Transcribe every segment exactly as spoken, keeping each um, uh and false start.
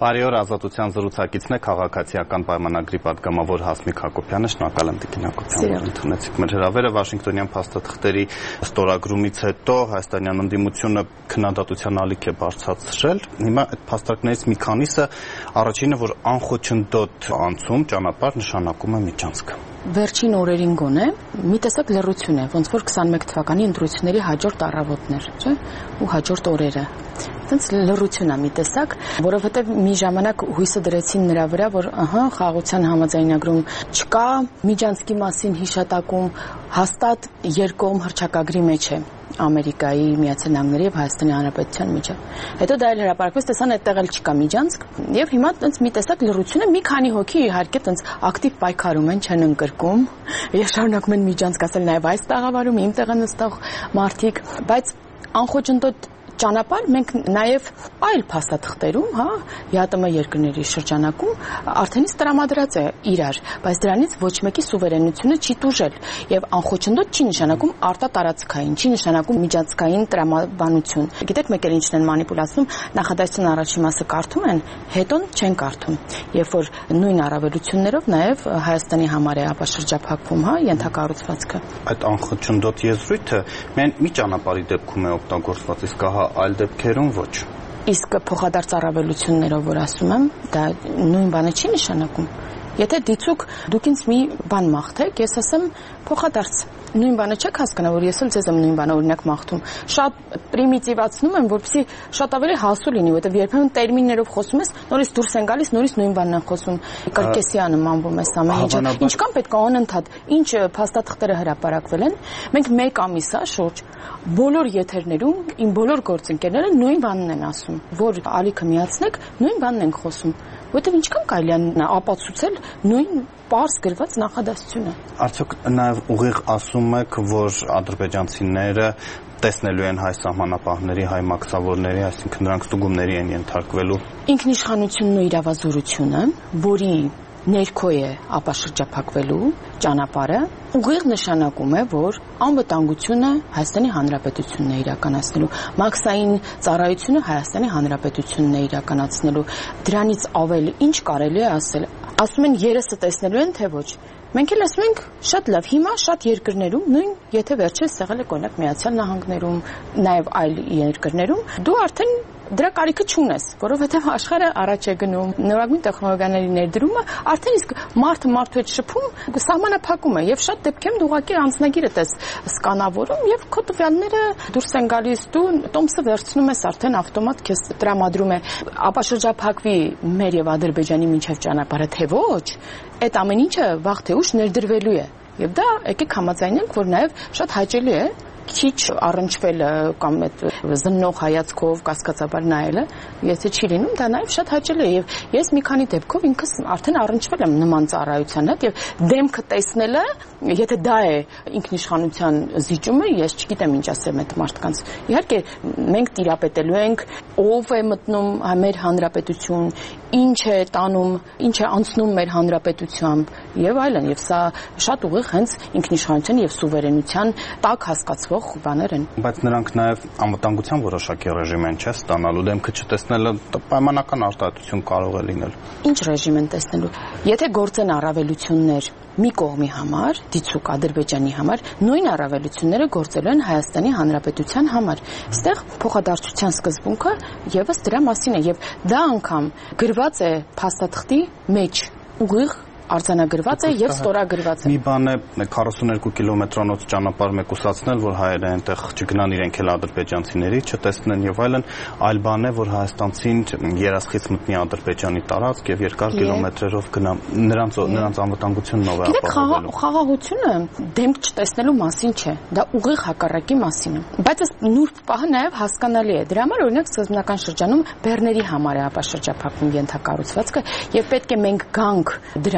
Բարի օր, Ազատության զրուցակիցն է քաղաքացիական պայմանագրի պատգամավոր Հասմիկ Հակոբյանը, շնորհակալ եմ Տիկին Հակոբյան, որ ընդունեցիք մեր հրավերը։ Վաշինգտոնյան փաստաթղթերի ստորագրումից հետո հայաստանյան ընդդիմությունը քննադատության ալիք է բարձրացրել։ Հիմա այդ փաստարկներից մի քանիսը, առաջինը, որ անխոչնդոտ անցում ճանապարհ նշանակում է Միջանցք։ Վերջին օրերին գոնե մի տեսակ լռություն է, ոնց որ քսանմեկ թվականի ընտրությունների հաջորդ առավոտներ, չէ՞, ու հաջորդ օրերը։ Այդպես լռություն է մի տեսակ, որովհետև մի ժամանակ հույսը դրեցին նրա վրա, որ ահա խաղաղության համաձայնագրում չկա, Միջանցքի մասին հիշատակում հաստատ երկկողմ հռչակագրի մեջ է Ամերիկայի, Միացյալ Նահանգների եւ Հայաստանի Հանրապետության միջև։ Հետո դա էլ հրապարակվեց, տեսան այդտեղ էլ չկա Միջանցք, եւ հիմա տենց մի տեսակ լռություն է, մի քանի հոգի իհարկե տենց ակտիվ պայքարում են, չեն ընկրկում, եւ շարունակում են Միջանցք ասել նաեւ այս տաղավարում, իմ տեղը նստող մարդիկ, բայց անխոչնդոտ ճանապարհ մենք նաև այլ փաստաթղթերում, հա, ԵԱՏՄ երկրների շրջանակում արդենից տրամադրած է իրար, բայց դրանից ոչ մեկի սուվերենությունը չի տուժել եւ անխոչնդոտ չի նշանակում արտատարածքային, չի նշանակում միջանցքային տրամաբանություն։ Գիտեք, մեկ էլ ինչն են մանիպուլացնում, նախադասության առաջի մասը կարդում են, հետոն չեն կարդում։ Երբ որ նույն առավելություններով նաև Հայաստանի համար է ապաշրջափակվում, հա, ենթակառուցվածքը։ Այդ անխոչնդոտ եզրույթը միայն մի ճանապարհի դեպքում է օգտագործված, իսկ հա այլ դեպքերում ոչ։ Իսկ փոխադարձ առավելություններով որ ասում եմ, դա նույն բանը չի նշանակում։ Եթե դիցուք դուք ինձ մի բան մաղթեք, ես ասեմ փոխադարձ։ Նույն բանը չեք հասկանա, որ ես էլ ձեզ եմ նույն բանը օրինակ մաղթում։ Շատ պրիմիտիվացնում եմ, որպեսզի շատ ավելի հասու լինի, որովհետև երբեմն տերմիններով խոսում ես, նորից դուրս են գալիս, նորից նույն բանն են խոսում։ Կարկեսյանը մանվում է ամեն ինչը։ Ինչքան պետք է անընդհատ, ինչ փաստաթղթերը հրապարակվել են, մենք մեկ ամիս է շուրջ բոլոր եթերներում իմ բոլոր գործընկերները նույն բանն են ասում, որ ալիքը միացնեք, նույն բանն են խոսում։ Որտեւ ինչքան կարելի է ապացուցել նույն պարզ գրված նախադասությունը։ Արդյոք նաև ուղիղ ասում եք, որ ադրբեջանցիները տեսնելու են հայ սահմանապահների, հայ մաքսավորների, այսինքն նրանք ստուգումների են ենթարկվելու։ Ինքնիշխանությունն ու իրավազորությունը, որի ներքո է ապաշրջափակվելու ճանապարհը, ուղիղ նշանակում է, որ անվտանգությունը Հայաստանի Հանրապետությունն է իրականացնելու, մաքսային ծառայությունը Հայաստանի Հանրապետությունն է իրականացնելու։ Դրանից ավել ինչ կարելի է ասել։ Ասում են երեսը տեսնելու են, թե ոչ։ Մենք էլ ասում ենք շատ լավ, հիմա շատ երկրներում, նույն եթե վերջերս եղել է օրինակ Միացյալ Նահանգներում, նաև այլ երկրներում, դու արդեն դրա կարիքը չունես, որովհետև աշխարհը առաջ է գնում, նորագույն տեխնոլոգիաների ներդրումը արդեն իսկ մարդը մարդու հետ շփում, սահմանափակում է եւ շատ դեպքերում դու ուղղակի անձնագիրը տես սկանավորում եւ քո տվյալները դուրս են գալիս, դու տոմսը վերցնում ես արդեն ավտոմատ քեզ տրամադրում է ապաշրջափակվի մեր եւ Ադրբեջանի միջև ճանապարհը, թե ոչ, այդ ամեն ինչը վաղ թե ուշ ներդրվելու է եւ դա եկեք համաձայնենք, որ նաեւ շատ հաճելի է քիչ առնչվել կամ այդ զննող հայացքով կասկածաբար նայելը, եթե չի լինում, դա նաև շատ հաճելի է եւ ես մի քանի դեպքով ինքս արդեն առնչվել եմ նման ծառայության հետ եւ դեմքը տեսնելը, եթե դա է ինքնիշխանության զիջումը, ես չգիտեմ ինչ ասեմ այդ մարդկանց։ Իհարկե մենք տիրապետելու ենք ով է մտնում մեր հանրապետություն, ինչ է տանում, ինչ է անցնում մեր հանրապետությամբ եւ այլն, եւ սա շատ ուղիղ հենց ինքնիշխանության եւ սուվերենության տակ հասկացվող բաներ են։ Բայց նրանք նաև անվտանգության որոշակի ռեժիմ են, չէ՞, ստանալու, դեմքը չտեսնելը պայմանական արտահայտություն կարող է լինել։ Ինչ ռեժիմ են տեսնելու։ Եթե գործեն առավելություններ մի կողմի համար, դիցուկ Ադրբեջանի համար, նույն առավելությունները գործելու են Հայաստանի Հանրապետության համար։ Այստեղ փոխադարձության սկզբունքը եւս դրա մասին է եւ դա անգամ գրված է փաստաթղթի մեջ ուղիղ արձանագրված է եւ ստորագրված է։ Մի բան է քառասուներկու կիլոմետրանոց ճանապարհ մեկուսացնել, որ հայերը այնտեղ չգնան իրենք էլ ադրբեջանցիների, չտեսնեն եւ այլն, այլ բան է, որ հայաստանցին երասխից մտնի Ադրբեջանի տարածք եւ երկար կիլոմետրերով գնա, նրանց նրանց անվտանգությունն ով է ապահովելու։ Խաղաղությունը դեմք չտեսնելու մասին չէ, դա ուղիղ հակառակի մասին է։ Բայց այս նուրբ պահը նաեւ հասկանալի է։ Դրա համար օրինակ սկզբնական շրջանում բեռների համար է ապաշրջափակվում ենթակառուցվածքը եւ պետք է մենք գանք դրան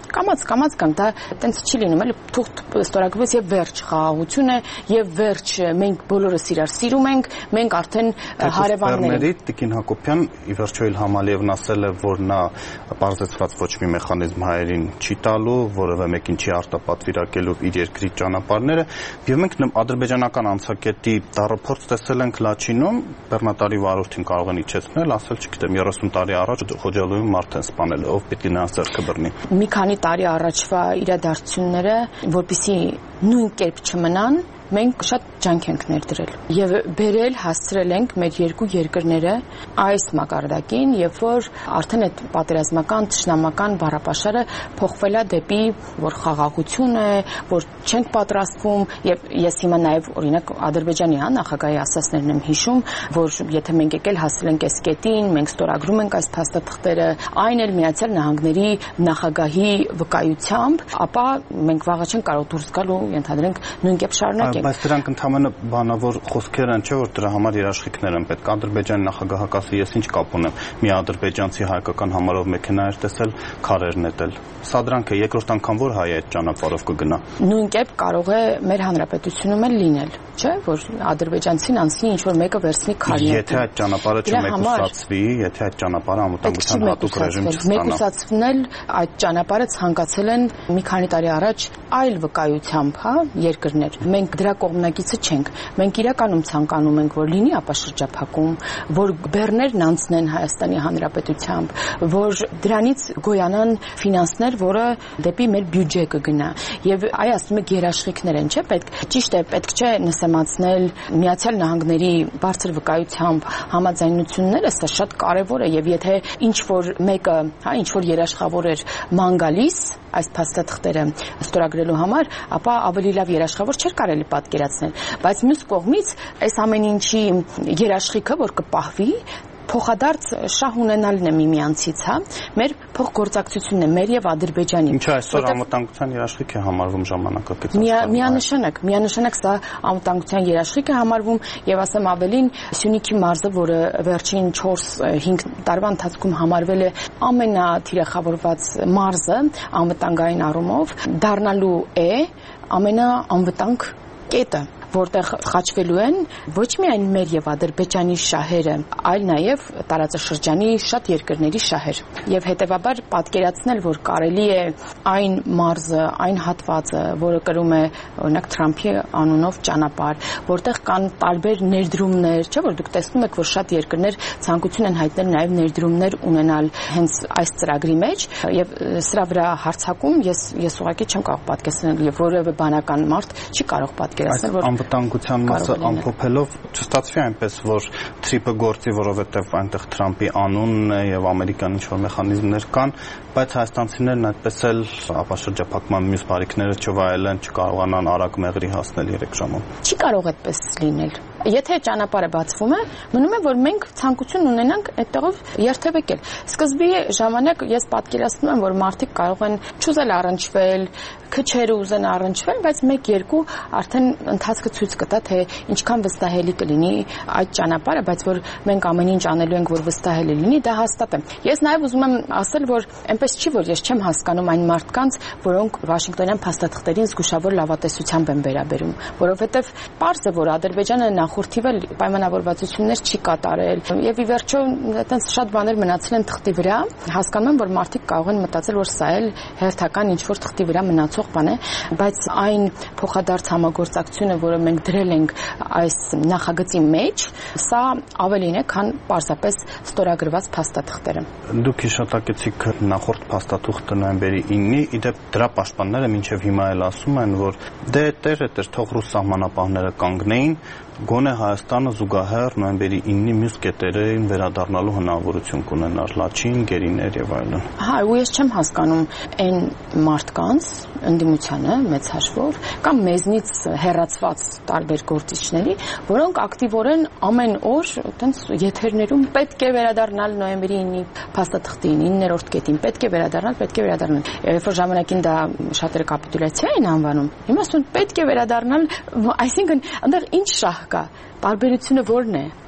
կամաց կամաց կամ դա այտենց չի լինում, էլի թուղթ ստորագրվեց եւ վերջ խաղաղություն է եւ վերջ մենք բոլորս իրար սիրում ենք, մենք արդեն հարևաններ ենք։ Տիկին Հակոբյան ի վերջո Իլհամ Ալիևն ասել է, որ նա պարզեցված ոչ մի մեխանիզմ հայերին չի տալու, որևէ մեկին չի արտապատվիրակելու իր երկրի ճանապարհները, եւ մենք ադրբեջանական անցակետի դառը տեսել ենք Լաչինում, բեռնատարի վարորդին կարող են իջեցնել, ասել, չգիտեմ, երեսուն տարի առաջ Խոջալոյում մարդ են սպանել, ով պիտի նրանց ձեռքը բռնի։ Մի քանի տարի առաջվա իրադարձությունները, որպեսզի նույն կերպ չմնան, մենք շատ ջանք ենք ներդրել եւ բերել հասցրել ենք մեր երկու երկրները այս մակարդակին, երբ որ արդեն այդ պատերազմական թշնամական բառապաշարը փոխվել է դեպի որ խաղաղություն է, որ չենք պատրաստվում եւ ես հիմա նաեւ օրինակ Ադրբեջանի հա նախագահի ասածներն եմ հիշում, որ եթե մենք եկել հասել ենք այս կետին, մենք ստորագրում ենք այս փաստաթղթերը, այն էլ Միացյալ Նահանգների նախագահի վկայությամբ, ապա մենք վաղը չենք կարող դուրս գալ ու ենթադրենք նույն կերպ շարունակենք։ Բայց դրանք ընդհանրապես բանավոր խոսքեր են, չէ՞ որ դրա համար երաշխիքներ են պետք։ Ադրբեջանի նախագահը ասի, ես ինչ կապ ունեմ, մի ադրբեջանցի հայկական համարով մեքենա էր տեսել, քարեր նետել։ Սա դրանք է, երկրորդ անգամ որ հայը այդ ճանապարհով կգնա։ Նույն կերպ կարող է մեր հանրապետությունում էլ լինել, չէ՞, որ ադրբեջանցին անցնի ինչ որ մեկը վերցնի քարներ։ Եթե այդ ճանապարհը չմեկուսացվի, եթե այդ ճանապարհը անվտանգության հատուկ ռեժիմ չստանա։ Մեկուսացնել այդ ճանապարհը ցանկացել են մի քանի տարի առաջ այլ վկայությամբ, հա, երկրներ։ Մենք դրա կողմնակիցը չենք։ Մենք իրականում ցանկանում ենք, որ լինի ապաշրջափակում, որ բեռներն անցնեն Հայաստանի Հանրապետությամբ, որ դրանից գոյանան ֆինանսներ, որը դեպի մեր բյուջե կգնա։ Եվ այ ասում եք երաշխիքներ են, չէ՞, պետք ճիշտ է, պետք չէ նսեմացնել Միացյալ Նահանգների բարձր վկայությամբ համաձայնությունները, սա շատ կարևոր է եւ եթե ինչ որ մեկը, հա, ինչ որ երաշխավոր էր ման գալիս այս փաստաթղթերը ստորագրելու համար, ապա ավելի լավ երաշխավոր չէր կարելի պատկերացնել, բայց մյուս կողմից այս ամեն ինչի երաշխիքը, որ կպահվի, փոխադարձ շահ ունենալն է միմյանցից, հա, մեր փոխգործակցությունն է մեր եւ Ադրբեջանի։ Ինչու այսօր անվտանգության երաշխիք է համարվում ժամանակակից։ Միանշանակ, միանշանակ սա անվտանգության երաշխիք է համարվում եւ ասեմ ավելին, Սյունիքի մարզը, որը վերջին չորս-հինգ տարվա ընթացքում համարվել է ամենաթիրախավորված մարզը անվտանգային առումով, դառնալու է ամենաանվտանգ կետը, որտեղ խաչվելու են ոչ միայն մեր եւ Ադրբեջանի շահերը, այլ նաեւ տարածաշրջանի շատ երկրների շահեր։ Եվ հետեւաբար պատկերացնել, որ կարելի է այն մարզը, այն հատվածը, որը կրում է օրինակ Թրամփի անունով ճանապարհ, որտեղ կան տարբեր ներդրումներ, չէ՞ որ դուք տեսնում եք, որ շատ երկրներ ցանկություն են հայտնել նաեւ ներդրումներ ունենալ հենց այս ծրագրի մեջ, եւ սրա վրա հարցակում ես ես ուղղակի չեմ կարող պատկերացնել, եւ որևէ բանական մարդ չի կարող պատկերացնել, որ անվտանգության մասը ամփոփելով չստացվի այնպես, որ թրիպը գործի, որովհետև այնտեղ Թրամփի անունն է եւ ամերիկյան ինչ-որ մեխանիզմներ կան, բայց հայաստանցիներն այդպես էլ ապաշրջափակման մյուս բարիքները չվայելեն, չկարողանան արագ մեղրի հասնել երեք ժամում։ Չի կարող այդպես լինել։ Եթե ճանապարհը բացվում է, մնում է, որ մենք ցանկություն ունենանք այդտեղով երթևեկել։ Սկզբի ժամանակ ես պատկերացնում եմ, որ մարդիկ կարող են չուզել առնչվել, քչերը ուզեն առնչվել, բայց մեկ-երկու արդեն ընթացքը ցույց կտա, թե ինչքան վստահելի կլինի այդ ճանապարհը, բայց որ մենք ամեն ինչ անելու ենք, որ վստահելի լինի, դա հաստատ է։ Ես նաև ուզում եմ ասել, որ այնպես չի, որ ես չեմ հասկանում այն մարդկանց, որոնք Վաշինգտոնյան փաստաթղթերին զգուշավոր լավատեսությամբ են վերաբերում, որովհետև պարզ է, որ Ադրբեջանը նախորդիվ էլ պայմանավորվածություններ չի կատարել, եւ ի վերջո այտենց շատ բաներ մնացել են թղթի վրա, հասկանում եմ, որ մարդիկ կարող են մտածել, որ սա էլ հերթական ինչ-որ թղթի վրա մնացող բան է, բայց այն փոխադարձ համագործակցությունը, որը մենք դրել ենք այս նախագծի մեջ, սա ավելին է, քան պարզապես ստորագրված փաստաթղթերը։ Դուք հիշատակեցիք նախորդ փաստաթուղթը նոյեմբերի ինը, իդեպ դրա պաշտպանները մինչև հիմա էլ ասում են, որ դե տեր է, տեր թող ռուս սահմանապահները կանգնեին, գոնե Հայաստանը զուգահեռ նոյեմբերի ինը մյուս կետերին վերադառնալու հնարավորություն կունենար, Լաչին, Գերիներ եւ այլն։ Հա, ու ես չեմ հասկանում այն մարդկանց ընդդիմությանը մեծ հաշվով կամ մեզնից հեռացված տարբեր գործիչների, որոնք ակտիվորեն ամեն օր այտենց եթերներում պետք է վերադառնալ նոյեմբերի ինը փաստաթղթին, իններորդ կետին, պետք է վերադառնալ, պետք է վերադառնալ։ Երբ որ ժամանակին դա շատերը կապիտուլյացիա են անվանում, հիմա ասում պետք է վերադառնալ, այսինքն այնտեղ ինչ շահ կա, տարբերությունը ո՞րն է։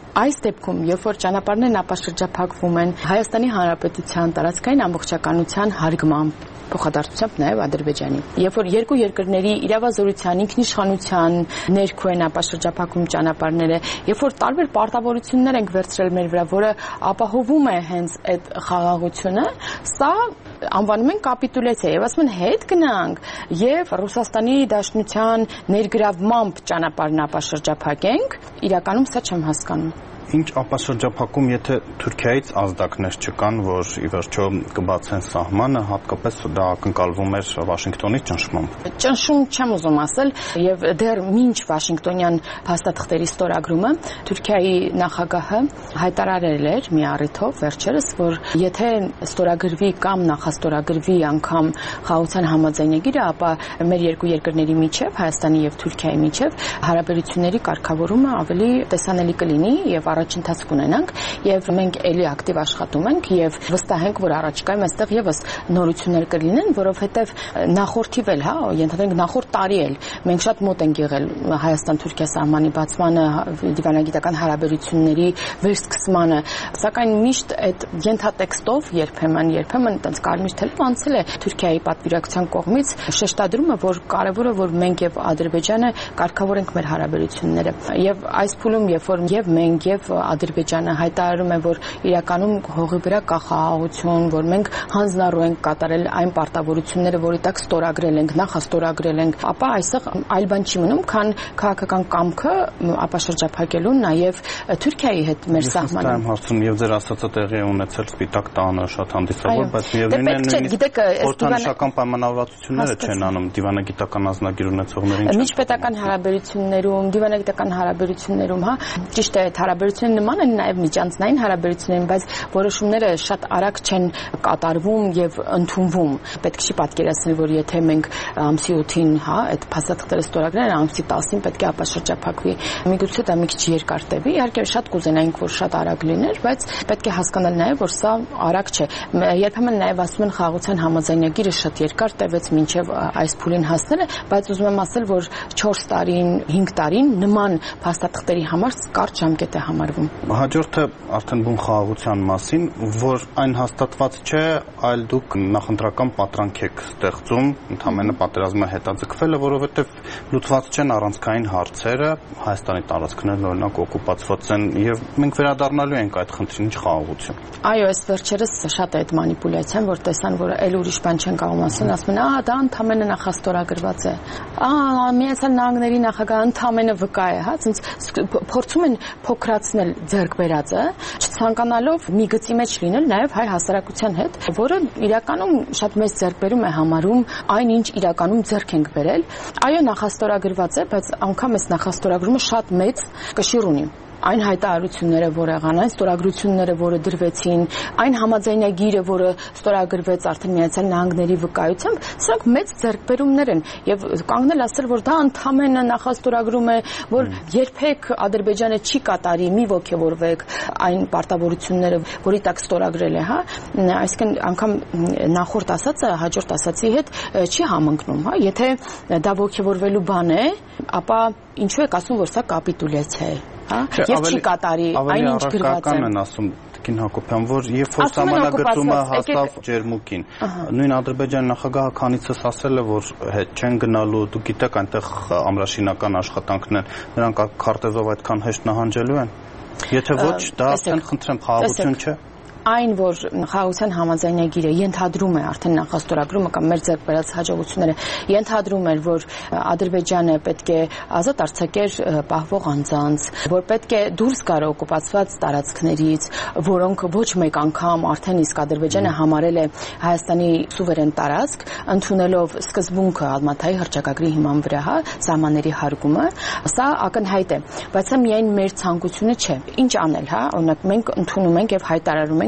Այս դեպքում, երբ որ ճանապարհներն ապաշրջափակվում են Հայաստանի Հանրապետության տարածքային ամբողջականության հարգմամբ, փոխադարձությամբ նաև Ադրբեջանի։ Երբ որ երկու երկրների իրավազորության, ինքնիշխանության ներքո են ապաշրջափակում ճանապարհները, երբ որ տարբեր պարտավորություններ ենք վերցրել մեր վրա, որը ապահովում է հենց այդ խաղաղությունը, սա անվանում են կապիտուլյացիա եւ ասում են հետ գնանք եւ Ռուսաստանի Դաշնության ներգրավմամբ ճանապարհն ապաշրջափակենք, իրականում սա չեմ հասկանում։ Ինչ ապաշրջափակում, եթե Թուրքիայից ազդակներ չկան, որ ի վերջո կբացեն սահմանը, հատկապես դա ակնկալվում էր Վաշինգտոնի ճնշմամբ։ Ճնշում չեմ ուզում ասել, եւ դեռ մինչ Վաշինգտոնյան փաստաթղթերի ստորագրումը Թուրքիայի նախագահը հայտարարել էր մի առիթով վերջերս, որ եթե ստորագրվի կամ նախաստորագրվի անգամ խաղաղության համաձայնագիրը, ապա մեր երկու երկրների միջև, Հայաստանի եւ Թուրքիայի միջև հարաբերությունների կարգավորումը ավելի տեսանելի կլինի եւ առաջընթաց կունենանք եւ մենք էլի ակտիվ աշխատում ենք եւ վստահ ենք, որ առաջիկայում այստեղ եւս նորություններ կլինեն, որովհետեւ նախորդիվ էլ, հա, ենթադրենք նախորդ տարի էլ մենք շատ մոտ ենք եղել Հայաստան-Թուրքիա սահմանի բացմանը, դիվանագիտական հարաբերությունների վերսկսմանը, սակայն միշտ այդ ենթատեքստով երբեմն երբեմն այտենց կարմիր թելով անցել է Թուրքիայի պատվիրակության կողմից շեշտադրումը, որ կարեւոր է, որ մենք եւ Ադրբեջանը կարգավորենք մեր հարաբերությունները եւ այս փուլում, երբ որ եւ մենք եւ Ադրբեջանը հայտարարում է, որ իրականում հողի վրա կա խաղաղություն, որ մենք հանձնառու ենք կատարել այն պարտավորությունները, որի տակ ստորագրել ենք, նախաստորագրել ենք, ապա այստեղ այլ բան չի մնում, քան քաղաքական կամքը ապաշրջափակելու նաեւ Թուրքիայի հետ մեր սահմանը։ Ես հարցում եւ ձեր ասածը տեղի է ունեցել Սպիտակ տանը շատ հանդիսավոր, բայց միևնույնն է խորհրդանշական պայմանավորվածությունները չեն անում դիվանագիտական ազնագիր ունեցողներին։ Միջպետական հարաբերություններում, դիվանագիտական հարաբերություններում, հա, ճիշտ է, հարաբերությունները նման են նաև միջանձնային հարաբերություններին, բայց որոշումները շատ արագ չեն կատարվում եւ ընդունվում։ Պետք չի պատկերացնել, որ եթե մենք ամսի ութին, հա, այդ փաստաթղթերը ստորագրել, ամսի տասին պետք է ապաշրջափակվի։ Միգուցե դա մի քիչ երկար տևի, իհարկե շատ կուզենայինք, որ շատ արագ լիներ, բայց պետք է հասկանալ նաև, որ սա արագ չէ։ Երբեմն նաև ասում են խաղաղության համաձայնագիրը շատ երկար տևեց մինչև այս փուլին հասնելը, բայց ուզում եմ ասել, որ չորս տարին, հինգ տարին նման փաստաթղթերի համար կարճ ժամկետ է համարվում։ Հաջորդը արդեն բուն խաղաղության մասին, որ այն հաստատված չէ, այլ դուք նախընտրական պատրանք եք ստեղծում, ընդհանրապես պատերազմը հետաձգվել է, որովհետև լուծված չեն առանցքային հարցերը, Հայաստանի տարածքներն օրինակ օկուպացված են եւ մենք վերադառնալու ենք այդ խնդրին, ինչ խաղաղություն։ Այո, այս վերջերս շատ է այդ մանիպուլյացիան, որ տեսան, որ այլ ուրիշ բան չեն կարող ասել, ասում են, «Ահա դա ընդհանրապես նախաստորագրված է»։ Ահա Միացյալ Նահանգների նախագահը ընդհանրապես վկա է, հա, ցենց փորձում են փոքրացնել ձեռք բերածը, չցանկանալով մի գծի մեջ լինել նաև հայ հասարակության հետ, որը իրականում շատ մեծ ձեռքբերում է համարում այն, ինչ իրականում ձեռք ենք բերել։ Այո, նախաստորագրված է, բայց անգամ այս նախաստորագրումը շատ մեծ կշիռ ունի։ Այն հայտարարությունները, որ եղան, այն ստորագրությունները, որը դրվեցին, այն համաձայնագիրը, որը ստորագրվեց արդեն Միացյալ Նահանգների վկայությամբ, սրանք մեծ ձեռքբերումներ են եւ կանգնել ասել, որ դա ընդհանրապես նախաստորագրում է, որ երբեք Ադրբեջանը չի կատարի, մի ոգևորվեք այն պարտավորությունները, որի տակ ստորագրել է, հա, այսինքն անգամ նախորդ ասածը հաջորդ ասածի հետ չի համընկնում, հա, եթե դա ոգևորվելու բան է, ապա ինչու եք ասում, որ սա կապիտուլյացիա է։ Եվ չի կատարի այն ինչ գրված է։ Են ասում Տիկին Հակոբյան, որ երբ որ սահմանագծումը հաստավ ջերմուկին, նույն Ադրբեջանի նախագահը քանիցս ասել է, որ հետ չեն գնալու, դուք գիտեք, այնտեղ ամրաշինական աշխատանքն են, նրանք քարտեզով այդքան հեշտ նահանջելու են։ Եթե ոչ, դա ասեն, խնդրեմ, խաղաղություն չէ։ Այն, որ խաղաղության համաձայնագիրը ենթադրում է արդեն նախաստորագրումը կամ մեր ձեռք բերած հաջողությունները ենթադրում էր, որ Ադրբեջանը պետք է ազատ արձակեր պահվող անձանց, որ պետք է դուրս գար օկուպացված տարածքներից, որոնք ոչ մեկ անգամ արդեն իսկ Ադրբեջանը համարել է Հայաստանի սուվերեն տարածք, ընդունելով սկզբունքը Ալմատայի հռչակագրի հիման վրա, հա, սահմանների հարգումը, սա ակնհայտ է, բայց սա միայն մեր ցանկությունը չէ։ Ինչ անել, հա, օրինակ մենք ընդունում ենք եւ հայտարարում ենք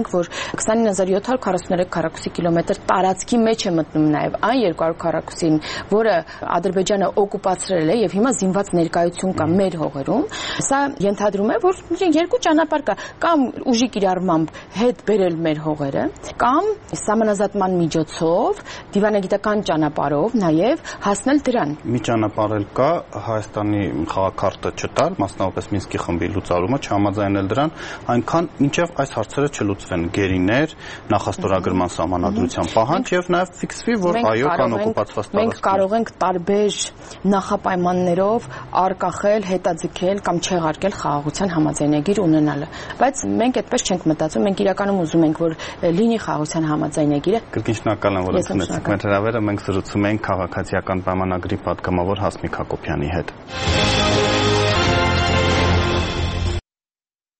ենք, որ քսանինը հազար յոթ հարյուր քառասուններեք քառակուսի կիլոմետր տարածքի մեջ է մտնում նաև այն երկու հարյուր քառակուսին, որը Ադրբեջանը օկուպացրել է եւ հիմա զինված ներկայություն կա մեր հողերում։ Սա ենթադրում է, որ երկու ճանապարհ կա, կամ ուժի կիրառմամբ հետ բերել մեր հողերը, կամ սահմանազատման միջոցով, դիվանագիտական ճանապարհով նաև հասնել դրան։ Մի ճանապարհ էլ կա, Հայաստանի խաղաքարտը չտալ, մասնավորապես Մինսկի խմբի լուծարումը, չհամաձայնել դրան, այնքան մինչև այս հարցերը չլուծվեն, գերիներ, նախաստորագրման սահմանադրության պահանջ եւ նաեւ ֆիքսվի, որ այո, կան օկուպացված տարածքներ։ Մենք կարող ենք տարբեր նախապայմաններով արկախել, հետաձգել կամ չեղարկել խաղաղության համաձայնագիր ունենալը, բայց մենք այդպես չենք մտածում, մենք իրականում ուզում ենք, որ լինի խաղաղության համաձայնագիրը։ Կրկին շնորհակալ եմ, որ ընդունեցիք մեր հրավերը, մենք զրուցում ենք քաղաքացիական պայմանագրի պատգամավոր Հասմիկ Հակոբյանի հետ։